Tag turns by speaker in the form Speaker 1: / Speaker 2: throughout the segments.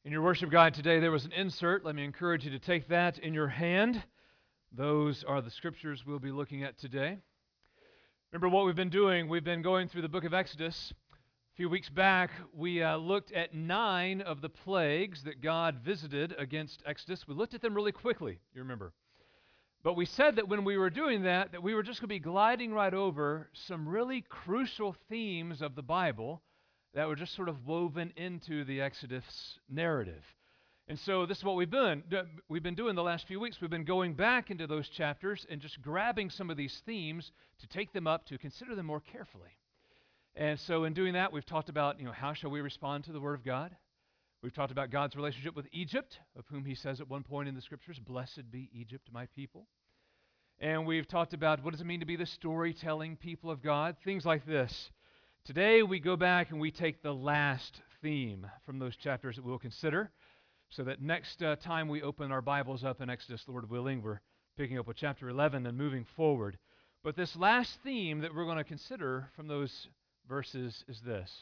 Speaker 1: In your worship guide today, there was an insert. Let me encourage you to take that in your hand. Those are the scriptures we'll be looking at today. Remember what we've been doing? We've been going through the book of Exodus. A few weeks back, we looked at 9 of the plagues that God visited against Exodus. We looked at them really quickly, you remember. But we said that when we were doing that we were just going to be gliding right over some really crucial themes of the Bible that were just sort of woven into the Exodus narrative. And so this is what we've been doing the last few weeks. We've been going back into those chapters and just grabbing some of these themes to take them up, to consider them more carefully. And so in doing that, we've talked about, how shall we respond to the Word of God? We've talked about God's relationship with Egypt, of whom he says at one point in the Scriptures, "Blessed be Egypt, my people." And we've talked about what does it mean to be the storytelling people of God, things like this. Today we go back and we take the last theme from those chapters that we'll consider, so that next time we open our Bibles up in Exodus, Lord willing, we're picking up with chapter 11 and moving forward. But this last theme that we're going to consider from those verses is this.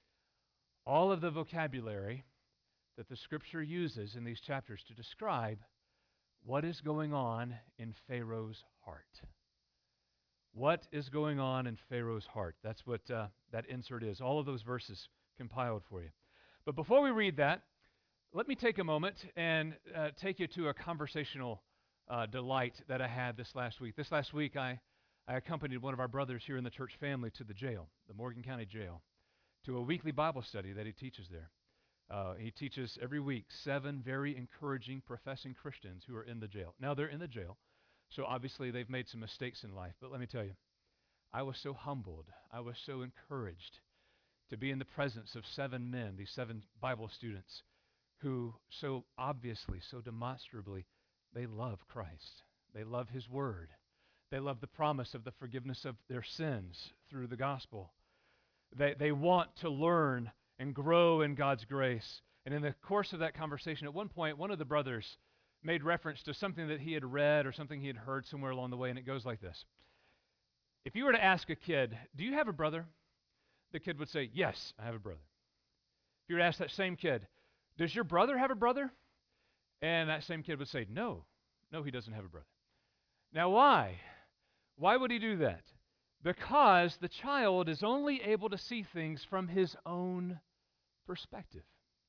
Speaker 1: All of the vocabulary that the Scripture uses in these chapters to describe what is going on in Pharaoh's heart. What is going on in Pharaoh's heart? That's what that insert is. All of those verses compiled for you. But before we read that, let me take a moment and take you to a conversational delight that I had this last week. This last week, I accompanied one of our brothers here in the church family to the jail, the Morgan County Jail, to a weekly Bible study that he teaches there. He teaches every week 7 very encouraging professing Christians who are in the jail. Now, they're in the jail, so obviously they've made some mistakes in life. But let me tell you, I was so humbled, I was so encouraged to be in the presence of 7 men, these 7 Bible students, who so obviously, so demonstrably, they love Christ. They love His Word. They love the promise of the forgiveness of their sins through the gospel. They want to learn and grow in God's grace. And in the course of that conversation, at one point, one of the brothers made reference to something that he had read or something he had heard somewhere along the way, and it goes like this. If you were to ask a kid, "Do you have a brother?" the kid would say, "Yes, I have a brother." If you were to ask that same kid, "Does your brother have a brother?" and that same kid would say, No, he doesn't have a brother. Now why? Why would he do that? Because the child is only able to see things from his own perspective.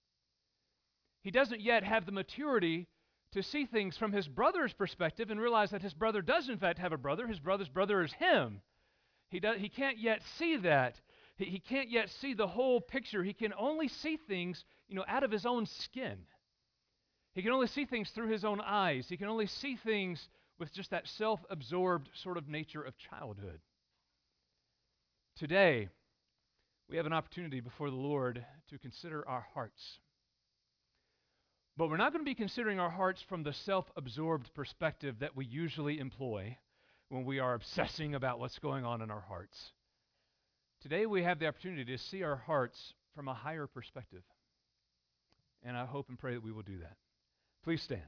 Speaker 1: He doesn't yet have the maturity to see things from his brother's perspective and realize that his brother does in fact have a brother. His brother's brother is him. He can't yet see that. He can't yet see the whole picture. He can only see things, out of his own skin. He can only see things through his own eyes. He can only see things with just that self-absorbed sort of nature of childhood. Today, we have an opportunity before the Lord to consider our hearts. But we're not going to be considering our hearts from the self-absorbed perspective that we usually employ when we are obsessing about what's going on in our hearts. Today we have the opportunity to see our hearts from a higher perspective. And I hope and pray that we will do that. Please stand.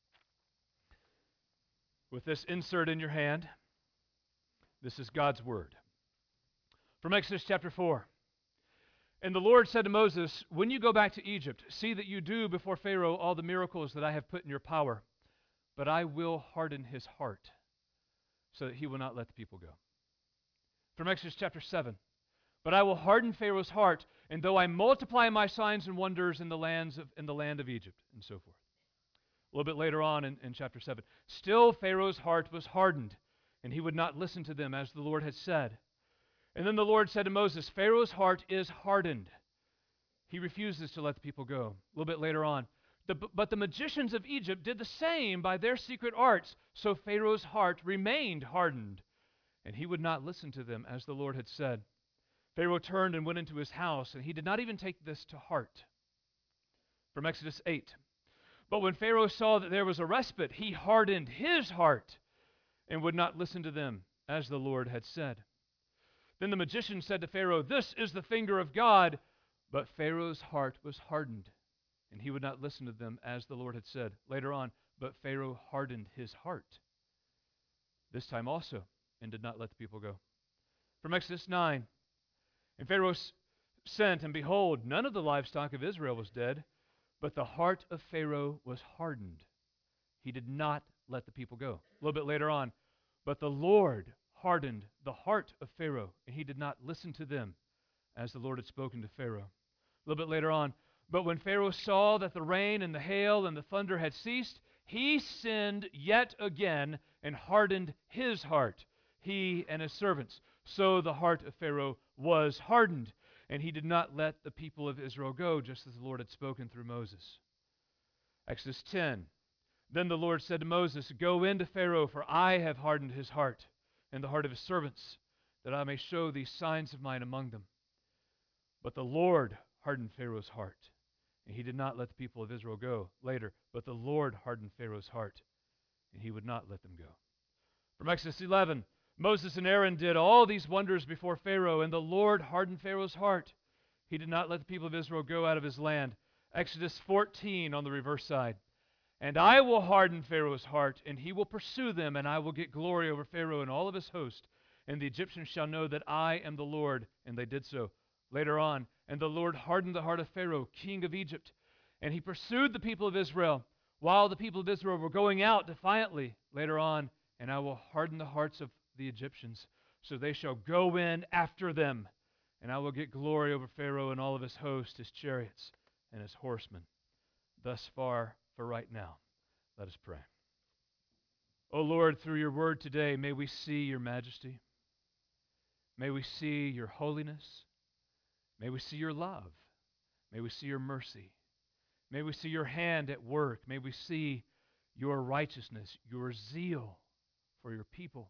Speaker 1: With this insert in your hand, this is God's Word. From Exodus chapter 4. And the Lord said to Moses, "When you go back to Egypt, see that you do before Pharaoh all the miracles that I have put in your power, but I will harden his heart so that he will not let the people go." From Exodus chapter 7. "But I will harden Pharaoh's heart, and though I multiply my signs and wonders in the land of Egypt," and so forth. A little bit later on in chapter 7. "Still Pharaoh's heart was hardened, and he would not listen to them as the Lord had said. And then the Lord said to Moses, Pharaoh's heart is hardened. He refuses to let the people go." A little bit later on. "But the magicians of Egypt did the same by their secret arts, so Pharaoh's heart remained hardened, and he would not listen to them as the Lord had said. Pharaoh turned and went into his house, and he did not even take this to heart." From Exodus 8. "But when Pharaoh saw that there was a respite, he hardened his heart and would not listen to them as the Lord had said. Then the magician said to Pharaoh, 'This is the finger of God.' But Pharaoh's heart was hardened, and he would not listen to them as the Lord had said." Later on, "But Pharaoh hardened his heart this time also, and did not let the people go." From Exodus 9. "And Pharaoh sent, and behold, none of the livestock of Israel was dead, But the heart of Pharaoh was hardened. He did not let the people go. A little bit later on, but the Lord hardened the heart of Pharaoh, and he did not listen to them as the Lord had spoken to Pharaoh. A little bit later on, but when Pharaoh saw that the rain and the hail and the thunder had ceased, he sinned yet again and hardened his heart, he and his servants. So the heart of Pharaoh was hardened, and he did not let the people of Israel go, just as the Lord had spoken through Moses. Exodus 10. Then the Lord said to Moses, Go in to Pharaoh, for I have hardened his heart and the heart of his servants, that I may show these signs of mine among them. But the Lord hardened Pharaoh's heart, and he did not let the people of Israel go. Later, but the Lord hardened Pharaoh's heart, and he would not let them go. From Exodus 11, Moses and Aaron did all these wonders before Pharaoh, and the Lord hardened Pharaoh's heart. He did not let the people of Israel go out of his land. Exodus 14 on the reverse side. And I will harden Pharaoh's heart, and he will pursue them, and I will get glory over Pharaoh and all of his host. And the Egyptians shall know that I am the Lord. And they did so. Later on, and the Lord hardened the heart of Pharaoh, king of Egypt, and he pursued the people of Israel, while the people of Israel were going out defiantly. Later on, and I will harden the hearts of the Egyptians, so they shall go in after them. And I will get glory over Pharaoh and all of his host, his chariots, and his horsemen. Thus far for right now. Let us pray. O Lord, through your word today, may we see your majesty. May we see your holiness. May we see your love. May we see your mercy. May we see your hand at work. May we see your righteousness, your zeal for your people.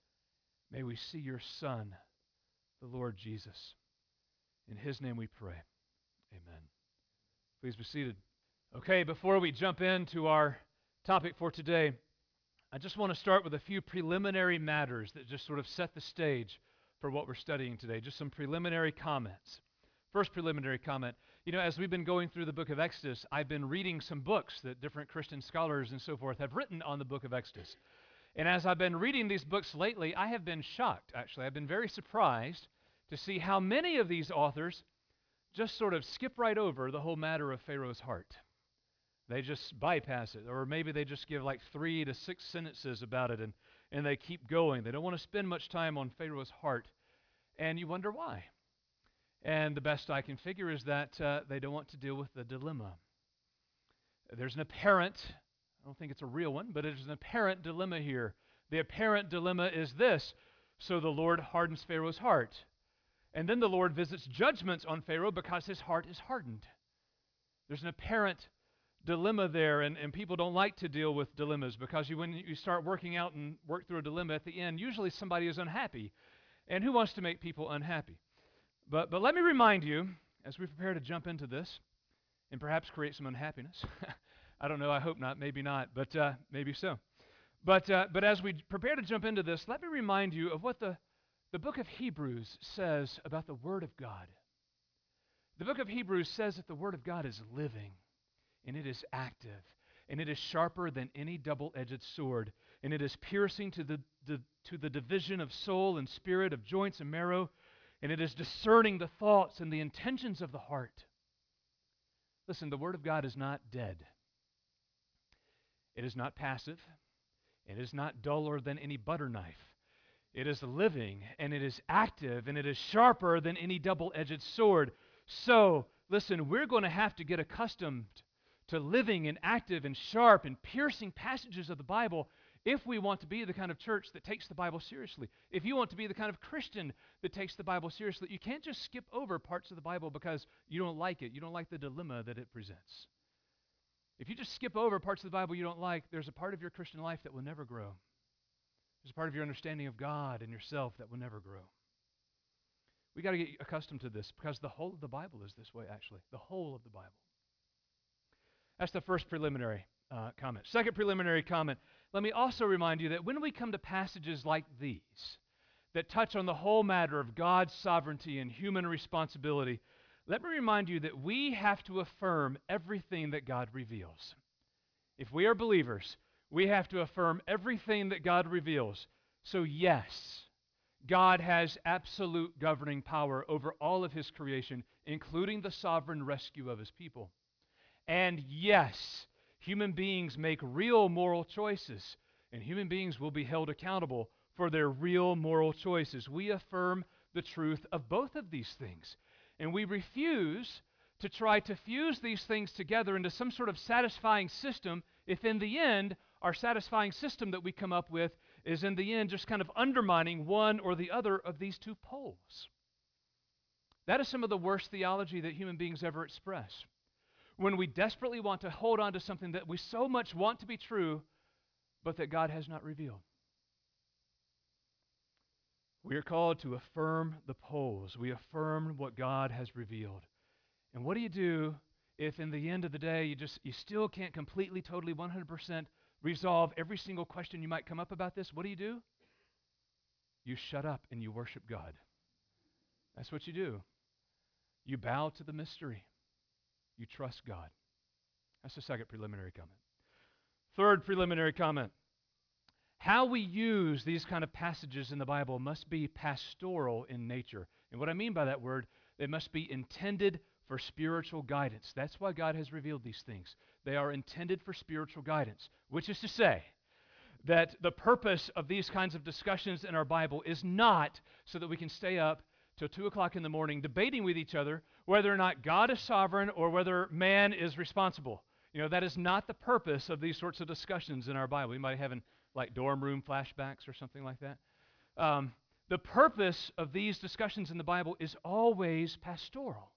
Speaker 1: May we see your Son, the Lord Jesus. In his name we pray. Amen. Please be seated. Okay, before we jump into our topic for today, I just want to start with a few preliminary matters that just sort of set the stage for what we're studying today. Just some preliminary comments. First preliminary comment, as we've been going through the book of Exodus, I've been reading some books that different Christian scholars and so forth have written on the book of Exodus. And as I've been reading these books lately, I have been shocked, actually. I've been very surprised to see how many of these authors just sort of skip right over the whole matter of Pharaoh's heart. They just bypass it, or maybe they just give like 3 to 6 sentences about it, and they keep going. They don't want to spend much time on Pharaoh's heart, and you wonder why. And the best I can figure is that they don't want to deal with the dilemma. There's an apparent, I don't think it's a real one, but there's an apparent dilemma here. The apparent dilemma is this: so the Lord hardens Pharaoh's heart, and then the Lord visits judgments on Pharaoh because his heart is hardened. There's an apparent dilemma there, and people don't like to deal with dilemmas because when you start working out and work through a dilemma at the end, usually somebody is unhappy. And who wants to make people unhappy? But let me remind you, as we prepare to jump into this and perhaps create some unhappiness, I don't know, I hope not, maybe not, but maybe so. But as we prepare to jump into this, let me remind you of what the book of Hebrews says about the Word of God. The book of Hebrews says that the Word of God is living, and it is active, and it is sharper than any double-edged sword, and it is piercing to the division of soul and spirit, of joints and marrow, and it is discerning the thoughts and the intentions of the heart. Listen, the Word of God is not dead. It is not passive. It is not duller than any butter knife. It is living, and it is active, and it is sharper than any double-edged sword. So, listen, we're going to have to get accustomed to living and active and sharp and piercing passages of the Bible if we want to be the kind of church that takes the Bible seriously. If you want to be the kind of Christian that takes the Bible seriously, you can't just skip over parts of the Bible because you don't like it. You don't like the dilemma that it presents. If you just skip over parts of the Bible you don't like, there's a part of your Christian life that will never grow. There's a part of your understanding of God and yourself that will never grow. We got to get accustomed to this because the whole of the Bible is this way, actually. The whole of the Bible. That's the first preliminary comment. Second preliminary comment, let me also remind you that when we come to passages like these that touch on the whole matter of God's sovereignty and human responsibility, let me remind you that we have to affirm everything that God reveals. If we are believers, we have to affirm everything that God reveals. So yes, God has absolute governing power over all of his creation, including the sovereign rescue of his people. And yes, human beings make real moral choices, and human beings will be held accountable for their real moral choices. We affirm the truth of both of these things, and we refuse to try to fuse these things together into some sort of satisfying system if in the end our satisfying system that we come up with is in the end just kind of undermining one or the other of these two poles. That is some of the worst theology that human beings ever express. When we desperately want to hold on to something that we so much want to be true, but that God has not revealed. We are called to affirm the poles. We affirm what God has revealed. And what do you do if in the end of the day you still can't completely, totally, 100% resolve every single question you might come up about this? What do? You shut up and you worship God. That's what you do. You bow to the mystery. You trust God. That's the second preliminary comment. Third preliminary comment. How we use these kind of passages in the Bible must be pastoral in nature. And what I mean by that word, they must be intended for spiritual guidance. That's why God has revealed these things. They are intended for spiritual guidance, which is to say that the purpose of these kinds of discussions in our Bible is not so that we can stay up till 2 o'clock in the morning debating with each other whether or not God is sovereign or whether man is responsible. That is not the purpose of these sorts of discussions in our Bible. You might have like dorm room flashbacks or something like that. The purpose of these discussions in the Bible is always pastoral.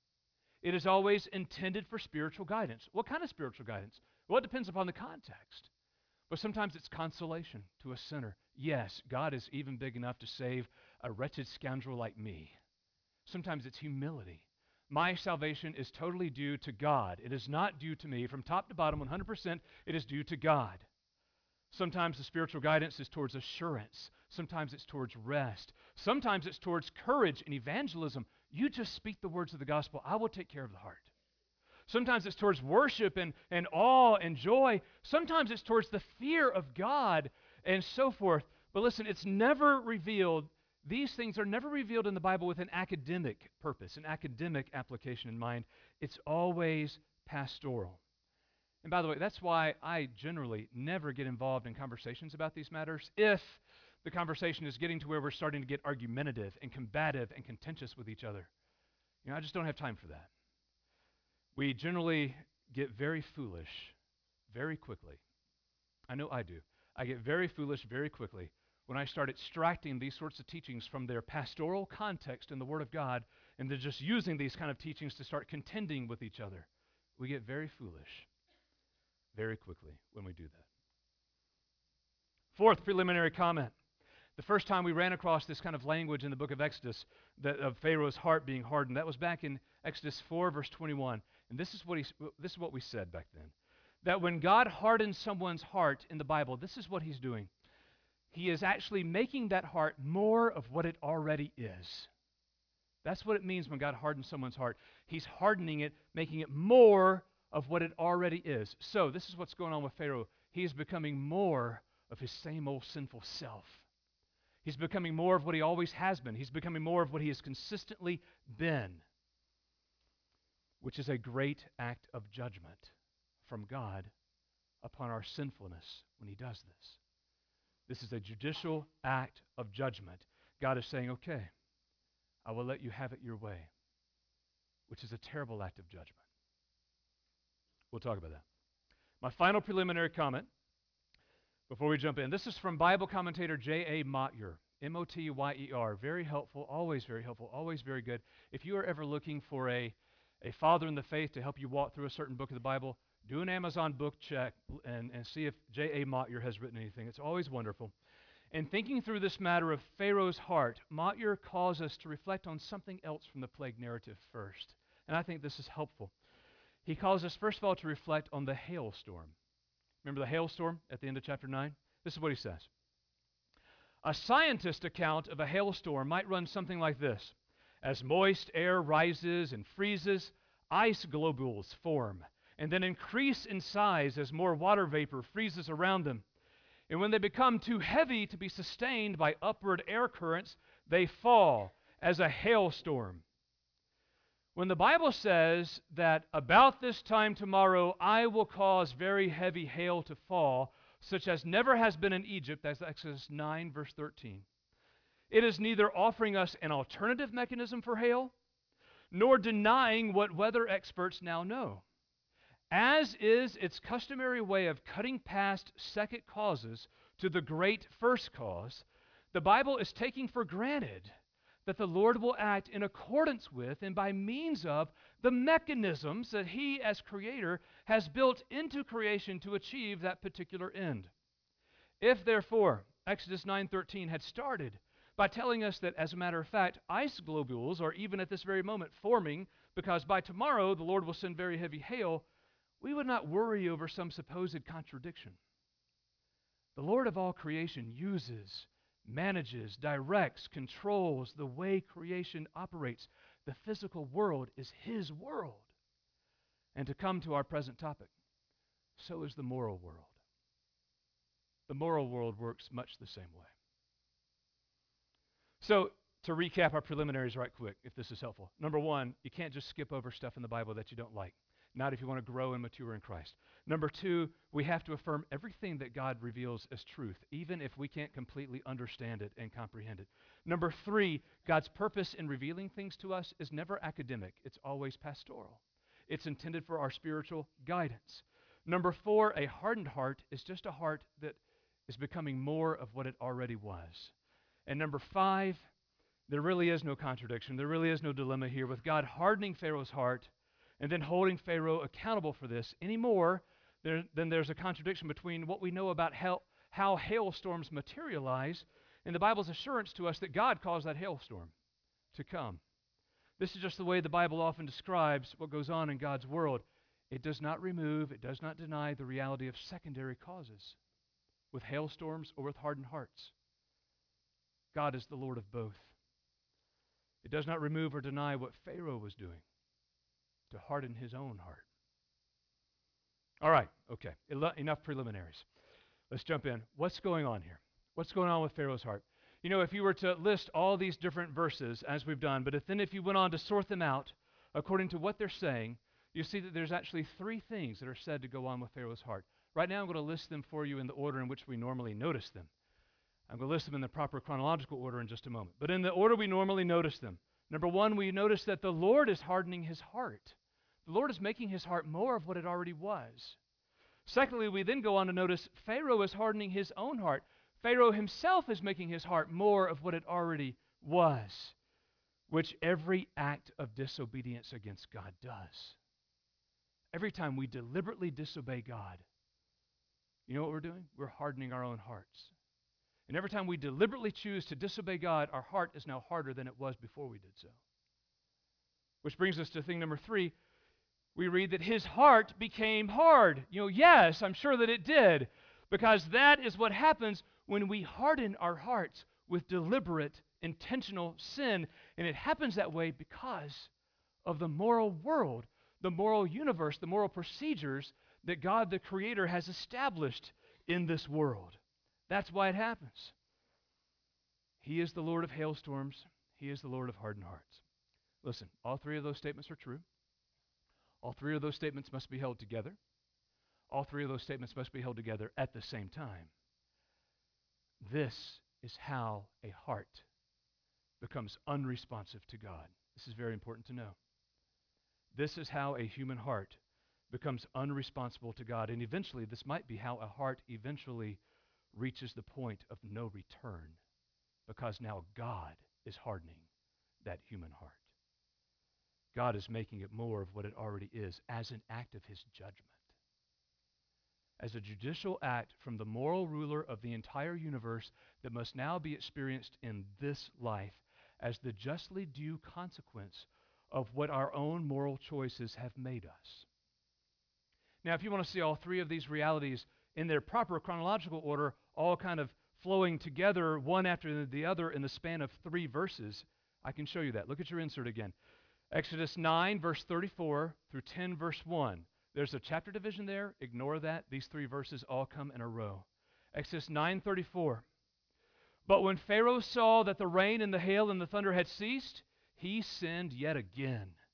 Speaker 1: It is always intended for spiritual guidance. What kind of spiritual guidance? Well, it depends upon the context. But sometimes it's consolation to a sinner. Yes, God is even big enough to save a wretched scoundrel like me. Sometimes it's humility. My salvation is totally due to God. It is not due to me. From top to bottom, 100%, it is due to God. Sometimes the spiritual guidance is towards assurance. Sometimes it's towards rest. Sometimes it's towards courage and evangelism. You just speak the words of the gospel. I will take care of the heart. Sometimes it's towards worship and awe and joy. Sometimes it's towards the fear of God and so forth. But listen, it's never revealed. These things are never revealed in the Bible with an academic purpose, an academic application in mind. It's always pastoral. And by the way, that's why I generally never get involved in conversations about these matters if the conversation is getting to where we're starting to get argumentative and combative and contentious with each other. I just don't have time for that. We generally get very foolish very quickly. I know I do. I get very foolish very quickly when I start extracting these sorts of teachings from their pastoral context in the Word of God, and they're just using these kind of teachings to start contending with each other. We get very foolish very quickly when we do that. Fourth preliminary comment. The first time we ran across this kind of language in the book of Exodus, of Pharaoh's heart being hardened, that was back in Exodus 4, verse 21. And this is what we said back then. That when God hardens someone's heart in the Bible, this is what he's doing. He is actually making that heart more of what it already is. That's what it means when God hardens someone's heart. He's hardening it, making it more of what it already is. So this is what's going on with Pharaoh. He is becoming more of his same old sinful self. He's becoming more of what he always has been. He's becoming more of what he has consistently been, which is a great act of judgment from God upon our sinfulness when he does this. This is a judicial act of judgment. God is saying, okay, I will let you have it your way, which is a terrible act of judgment. We'll talk about that. My final preliminary comment before we jump in. This is from Bible commentator J.A. Motyer, M-O-T-Y-E-R. Very helpful, always very good. If you are ever looking for a father in the faith to help you walk through a certain book of the Bible, do an Amazon book check and see if J.A. Motyer has written anything. It's always wonderful. In thinking through this matter of Pharaoh's heart, Motyer calls us to reflect on something else from the plague narrative first. And I think this is helpful. He calls us, first of all, to reflect on the hailstorm. Remember the hailstorm at the end of chapter 9? This is what he says. A scientist account of a hailstorm might run something like this. As moist air rises and freezes, ice globules form and then increase in size as more water vapor freezes around them. And when they become too heavy to be sustained by upward air currents, they fall as a hailstorm. When the Bible says that about this time tomorrow I will cause very heavy hail to fall, such as never has been in Egypt, that's Exodus 9, verse 13, it is neither offering us an alternative mechanism for hail, nor denying what weather experts now know. As is its customary way of cutting past second causes to the great first cause, the Bible is taking for granted that the Lord will act in accordance with and by means of the mechanisms that He, as Creator, has built into creation to achieve that particular end. If, therefore, Exodus 9:13 had started by telling us that, as a matter of fact, ice globules are even at this very moment forming because by tomorrow the Lord will send very heavy hail, we would not worry over some supposed contradiction. The Lord of all creation uses, manages, directs, controls the way creation operates. The physical world is His world. And to come to our present topic, so is the moral world. The moral world works much the same way. So, to recap our preliminaries right quick, if this is helpful. Number one, you can't just skip over stuff in the Bible that you don't like. Not if you want to grow and mature in Christ. Number two, we have to affirm everything that God reveals as truth, even if we can't completely understand it and comprehend it. Number three, God's purpose in revealing things to us is never academic. It's always pastoral. It's intended for our spiritual guidance. Number four, a hardened heart is just a heart that is becoming more of what it already was. And number five, there really is no contradiction. There really is no dilemma here with God hardening Pharaoh's heart and then holding Pharaoh accountable for this any more than there's a contradiction between what we know about how hailstorms materialize and the Bible's assurance to us that God caused that hailstorm to come. This is just the way the Bible often describes what goes on in God's world. It does not remove, it does not deny the reality of secondary causes with hailstorms or with hardened hearts. God is the Lord of both. It does not remove or deny what Pharaoh was doing to harden his own heart. All right, okay, enough preliminaries. Let's jump in. What's going on here? What's going on with Pharaoh's heart? You know, if you were to list all these different verses, as we've done, but if you went on to sort them out according to what they're saying, you see that there's actually three things that are said to go on with Pharaoh's heart. Right now I'm going to list them for you in the order in which we normally notice them. I'm going to list them in the proper chronological order in just a moment. But in the order we normally notice them, number one, we notice that the Lord is hardening his heart. The Lord is making his heart more of what it already was. Secondly, we then go on to notice Pharaoh is hardening his own heart. Pharaoh himself is making his heart more of what it already was, which every act of disobedience against God does. Every time we deliberately disobey God, you know what we're doing? We're hardening our own hearts. And every time we deliberately choose to disobey God, our heart is now harder than it was before we did so. Which brings us to thing number three. We read that his heart became hard. Yes, I'm sure that it did, because that is what happens when we harden our hearts with deliberate, intentional sin. And it happens that way because of the moral world, the moral universe, the moral procedures that God the Creator has established in this world. That's why it happens. He is the Lord of hailstorms. He is the Lord of hardened hearts. Listen, all three of those statements are true. All three of those statements must be held together. All three of those statements must be held together at the same time. This is how a heart becomes unresponsive to God. This is very important to know. This is how a human heart becomes unresponsive to God. And eventually, this might be how a heart eventually reaches the point of no return, because now God is hardening that human heart. God is making it more of what it already is as an act of his judgment. As a judicial act from the moral ruler of the entire universe that must now be experienced in this life as the justly due consequence of what our own moral choices have made us. Now, if you want to see all three of these realities in their proper chronological order, all kind of flowing together one after the other in the span of 3 verses, I can show you that. Look at your insert again. Exodus 9, verse 34 through 10, verse 1. There's a chapter division there. Ignore that. These 3 verses all come in a row. Exodus 9:34. But when Pharaoh saw that the rain and the hail and the thunder had ceased, he sinned yet again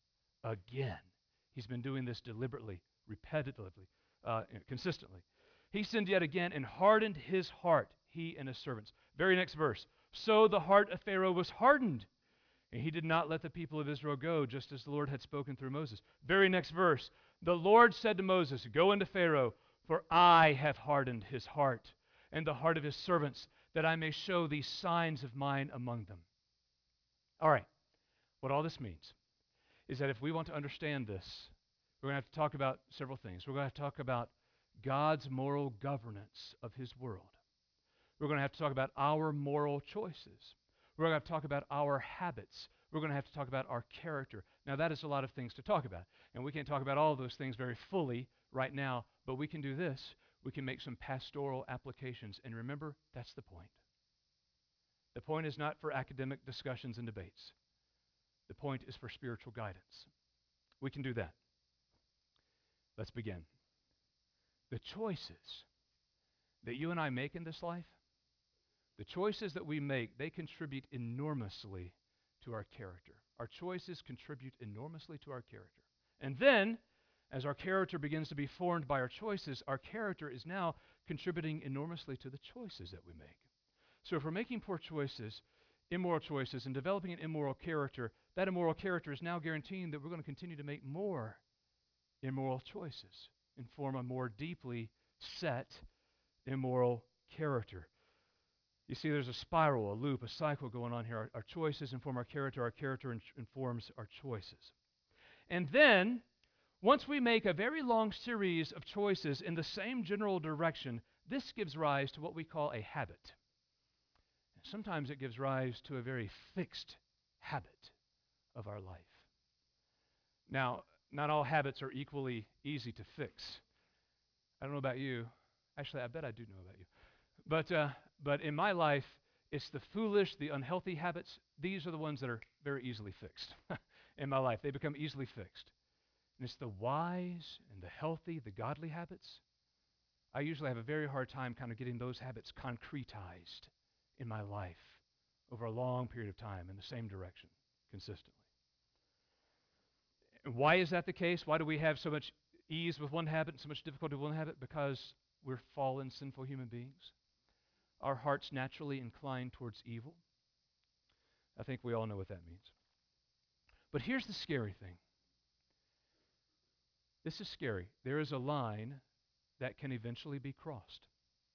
Speaker 1: again. He's been doing this deliberately, repetitively, consistently. He sinned yet again and hardened his heart, he and his servants. Very next verse. So the heart of Pharaoh was hardened, and he did not let the people of Israel go, just as the Lord had spoken through Moses. Very next verse. The Lord said to Moses, go into Pharaoh, for I have hardened his heart and the heart of his servants, that I may show these signs of mine among them. All right, what all this means is that if we want to understand this, we're going to have to talk about several things. We're going to have to talk about God's moral governance of his world. We're going to have to talk about our moral choices. We're going to have to talk about our habits. We're going to have to talk about our character. Now, that is a lot of things to talk about, and we can't talk about all of those things very fully right now, but we can do this. We can make some pastoral applications, and remember, that's the point. The point is not for academic discussions and debates. The point is for spiritual guidance. We can do that. Let's begin. The choices that you and I make in this life, the choices that we make, they contribute enormously to our character. Our choices contribute enormously to our character. And then, as our character begins to be formed by our choices, our character is now contributing enormously to the choices that we make. So if we're making poor choices, immoral choices, and developing an immoral character, that immoral character is now guaranteeing that we're going to continue to make more immoral choices and form a more deeply set immoral character. You see, there's a spiral, a loop, a cycle going on here. Our choices inform our character informs our choices. And then, once we make a very long series of choices in the same general direction, this gives rise to what we call a habit. Sometimes it gives rise to a very fixed habit of our life. Now, not all habits are equally easy to fix. I don't know about you. Actually, I bet I do know about you. But in my life, it's the foolish, the unhealthy habits. These are the ones that are very easily fixed in my life. They become easily fixed. And it's the wise and the healthy, the godly habits. I usually have a very hard time kind of getting those habits concretized in my life over a long period of time in the same direction consistently. And why is that the case? Why do we have so much ease with one habit and so much difficulty with one habit? Because we're fallen, sinful human beings. Our hearts naturally incline towards evil. I think we all know what that means. But here's the scary thing. This is scary. There is a line that can eventually be crossed,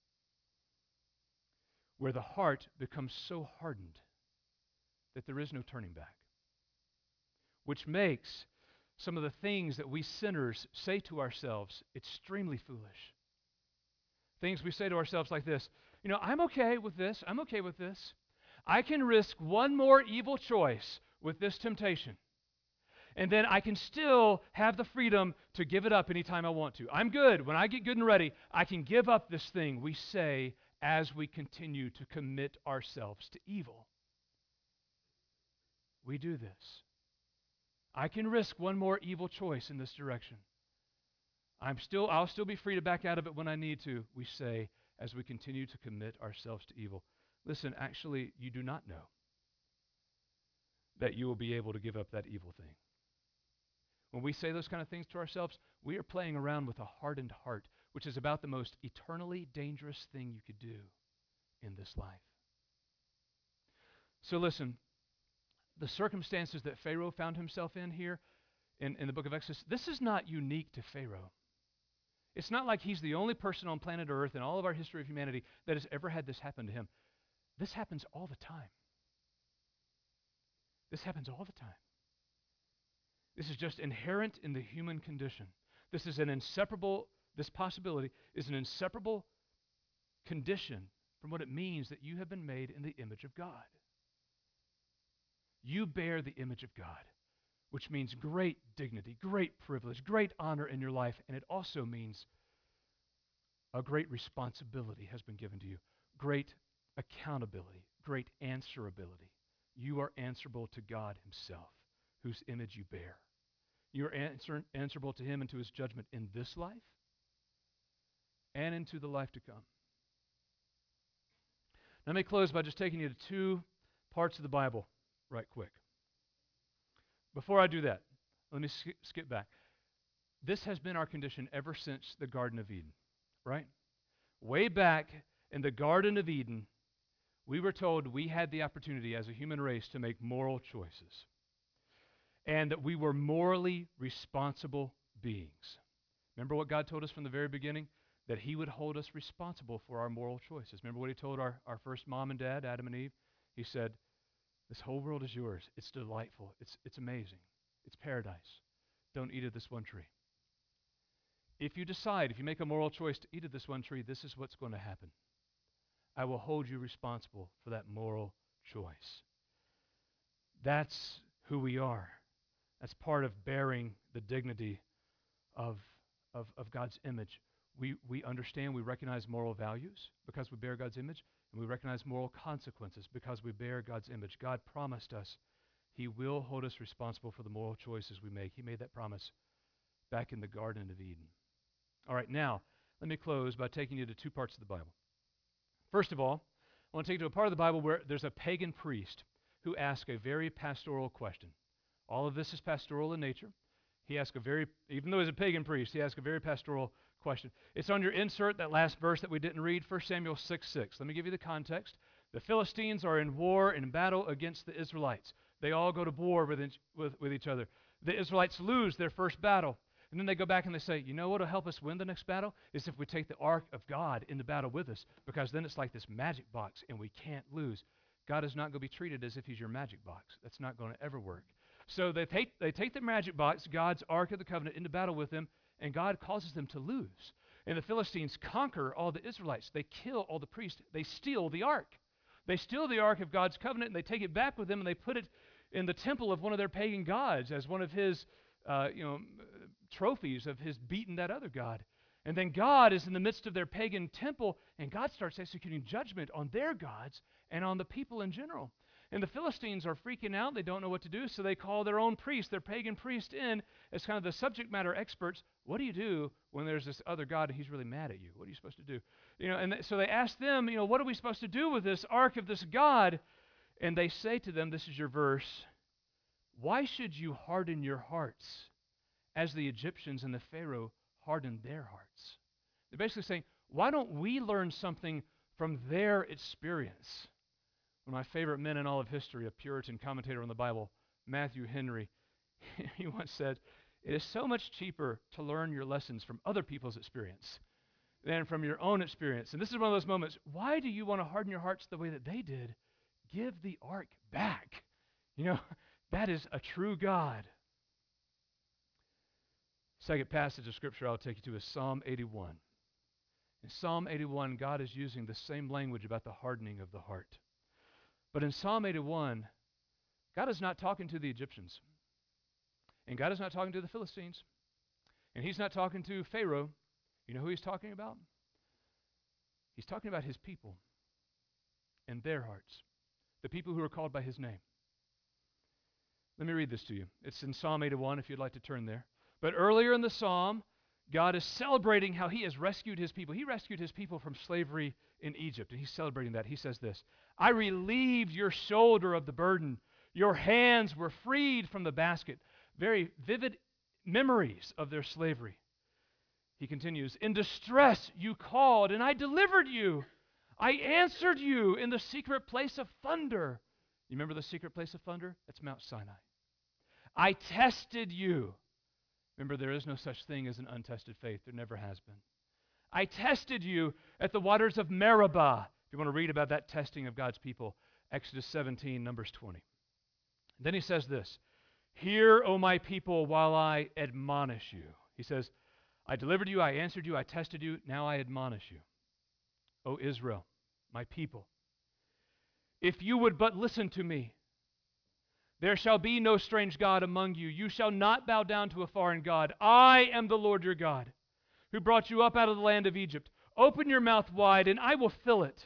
Speaker 1: where the heart becomes so hardened that there is no turning back, which makes some of the things that we sinners say to ourselves extremely foolish. Things we say to ourselves like this, I'm okay with this, I'm okay with this. I can risk one more evil choice with this temptation, and then I can still have the freedom to give it up anytime I want to. I'm good. When I get good and ready, I can give up this thing, we say, as we continue to commit ourselves to evil. We do this. I can risk one more evil choice in this direction. I'll still be free to back out of it when I need to, we say, as we continue to commit ourselves to evil. Listen, actually, you do not know that you will be able to give up that evil thing. When we say those kind of things to ourselves, we are playing around with a hardened heart, which is about the most eternally dangerous thing you could do in this life. So listen, the circumstances that Pharaoh found himself in here in the book of Exodus, this is not unique to Pharaoh. It's not like he's the only person on planet Earth in all of our history of humanity that has ever had this happen to him. This happens all the time. This happens all the time. This is just inherent in the human condition. This possibility is an inseparable condition from what it means that you have been made in the image of God. You bear the image of God, which means great dignity, great privilege, great honor in your life, and it also means a great responsibility has been given to you, great accountability, great answerability. You are answerable to God himself, whose image you bear. You are answerable to him and to his judgment in this life and into the life to come. Now, let me close by just taking you to two parts of the Bible right quick. Before I do that, Let me skip back. This has been our condition ever since the Garden of Eden, right? Way back in the Garden of Eden, we were told we had the opportunity as a human race to make moral choices, and that we were morally responsible beings. Remember what God told us from the very beginning? That he would hold us responsible for our moral choices. Remember what he told our first mom and dad, Adam and Eve? He said, this whole world is yours. It's delightful. It's amazing. It's paradise. Don't eat of this one tree. If you decide, if you make a moral choice to eat of this one tree, this is what's going to happen. I will hold you responsible for that moral choice. That's who we are. That's part of bearing the dignity of God's image. We understand, we recognize moral values because we bear God's image, and we recognize moral consequences because we bear God's image. God promised us he will hold us responsible for the moral choices we make. He made that promise back in the Garden of Eden. All right, now, let me close by taking you to two parts of the Bible. First of all, I want to take you to a part of the Bible where there's a pagan priest who asks a very pastoral question. All of this is pastoral in nature. He asks even though he's a pagan priest, he asks a very pastoral question. It's on your insert, that last verse that we didn't read, 1 Samuel 6:6. Let me give you the context. The Philistines are in war and battle against the Israelites. They all go to war with each other. The Israelites lose their first battle. And then they go back and they say, you know what will help us win the next battle? Is if we take the ark of God into battle with us, because then it's like this magic box and we can't lose. God is not going to be treated as if he's your magic box. That's not going to ever work. So they take the magic box, God's Ark of the Covenant, into battle with them, and God causes them to lose. And the Philistines conquer all the Israelites. They kill all the priests. They steal the ark. They steal the Ark of God's Covenant, and they take it back with them, and they put it in the temple of one of their pagan gods as one of his trophies of his beating that other god. And then God is in the midst of their pagan temple, and God starts executing judgment on their gods and on the people in general. And the Philistines are freaking out. They don't know what to do, so they call their own priest, their pagan priest, in as kind of the subject matter experts. What do you do when there's this other god and he's really mad at you? What are you supposed to do? So they ask them, what are we supposed to do with this ark of this god? And they say to them, this is your verse, why should you harden your hearts as the Egyptians and the Pharaoh hardened their hearts? They're basically saying, why don't we learn something from their experience? One of my favorite men in all of history, a Puritan commentator on the Bible, Matthew Henry, he once said, it is so much cheaper to learn your lessons from other people's experience than from your own experience. And this is one of those moments, why do you want to harden your hearts the way that they did? Give the ark back. That is a true God. Second passage of Scripture I'll take you to is Psalm 81. In Psalm 81, God is using the same language about the hardening of the heart. But in Psalm 81, God is not talking to the Egyptians. And God is not talking to the Philistines. And he's not talking to Pharaoh. You know who he's talking about? He's talking about his people and their hearts, the people who are called by his name. Let me read this to you. It's in Psalm 81 if you'd like to turn there. But earlier in the psalm, God is celebrating how he has rescued his people. He rescued his people from slavery in Egypt, and he's celebrating that. He says this, I relieved your shoulder of the burden. Your hands were freed from the basket. Very vivid memories of their slavery. He continues, in distress you called, and I delivered you. I answered you in the secret place of thunder. You remember the secret place of thunder? That's Mount Sinai. I tested you. Remember, there is no such thing as an untested faith. There never has been. I tested you at the waters of Meribah. If you want to read about that testing of God's people, Exodus 17, Numbers 20. Then he says this, hear, O my people, while I admonish you. He says, I delivered you, I answered you, I tested you, now I admonish you. O Israel, my people, if you would but listen to me, there shall be no strange God among you. You shall not bow down to a foreign God. I am the Lord your God, who brought you up out of the land of Egypt. Open your mouth wide, and I will fill it.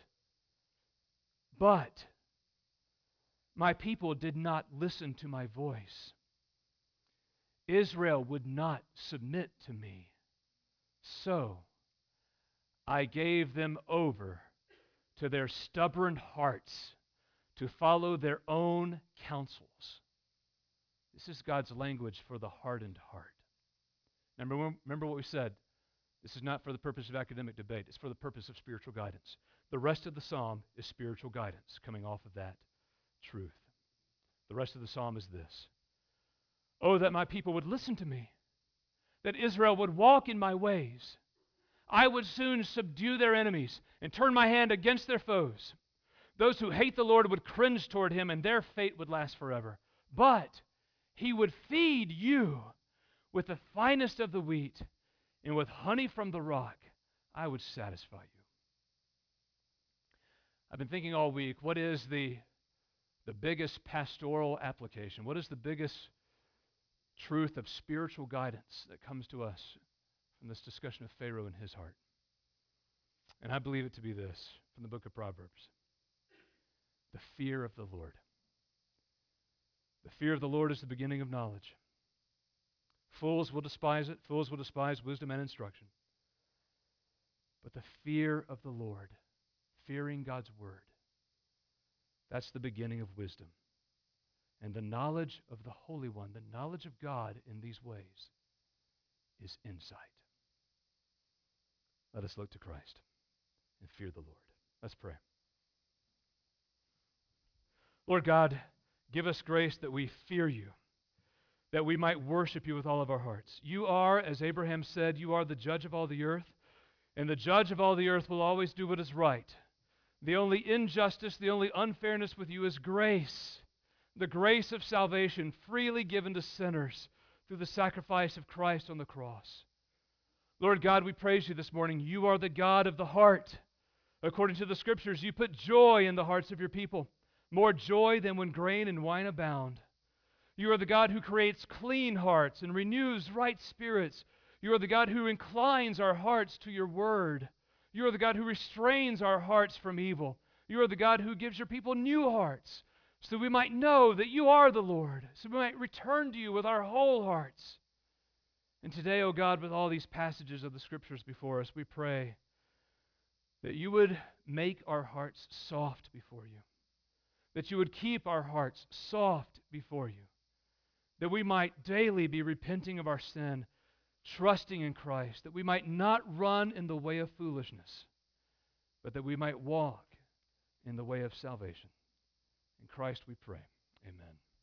Speaker 1: But my people did not listen to my voice. Israel would not submit to me. So I gave them over to their stubborn hearts to follow their own counsels. This is God's language for the hardened heart. Remember what we said. This is not for the purpose of academic debate. It's for the purpose of spiritual guidance. The rest of the psalm is spiritual guidance coming off of that truth. The rest of the psalm is this. Oh, that my people would listen to me, that Israel would walk in my ways. I would soon subdue their enemies and turn my hand against their foes. Those who hate the Lord would cringe toward him, and their fate would last forever. But he would feed you with the finest of the wheat, and with honey from the rock, I would satisfy you. I've been thinking all week, what is the biggest pastoral application? What is the biggest truth of spiritual guidance that comes to us from this discussion of Pharaoh and his heart? And I believe it to be this from the book of Proverbs. The fear of the Lord. The fear of the Lord is the beginning of knowledge. Fools will despise it. Fools will despise wisdom and instruction. But the fear of the Lord, fearing God's word, that's the beginning of wisdom. And the knowledge of the Holy One, the knowledge of God in these ways, is insight. Let us look to Christ and fear the Lord. Let's pray. Lord God, give us grace that we fear you, that we might worship you with all of our hearts. You are, as Abraham said, you are the judge of all the earth, and the judge of all the earth will always do what is right. The only injustice, the only unfairness with you is grace, the grace of salvation freely given to sinners through the sacrifice of Christ on the cross. Lord God, we praise you this morning. You are the God of the heart. According to the Scriptures, you put joy in the hearts of your people, more joy than when grain and wine abound. You are the God who creates clean hearts and renews right spirits. You are the God who inclines our hearts to your word. You are the God who restrains our hearts from evil. You are the God who gives your people new hearts, so we might know that you are the Lord, so we might return to you with our whole hearts. And today, O God, with all these passages of the Scriptures before us, we pray that you would make our hearts soft before you, that you would keep our hearts soft before you, that we might daily be repenting of our sin, trusting in Christ, that we might not run in the way of foolishness, but that we might walk in the way of salvation. In Christ we pray. Amen.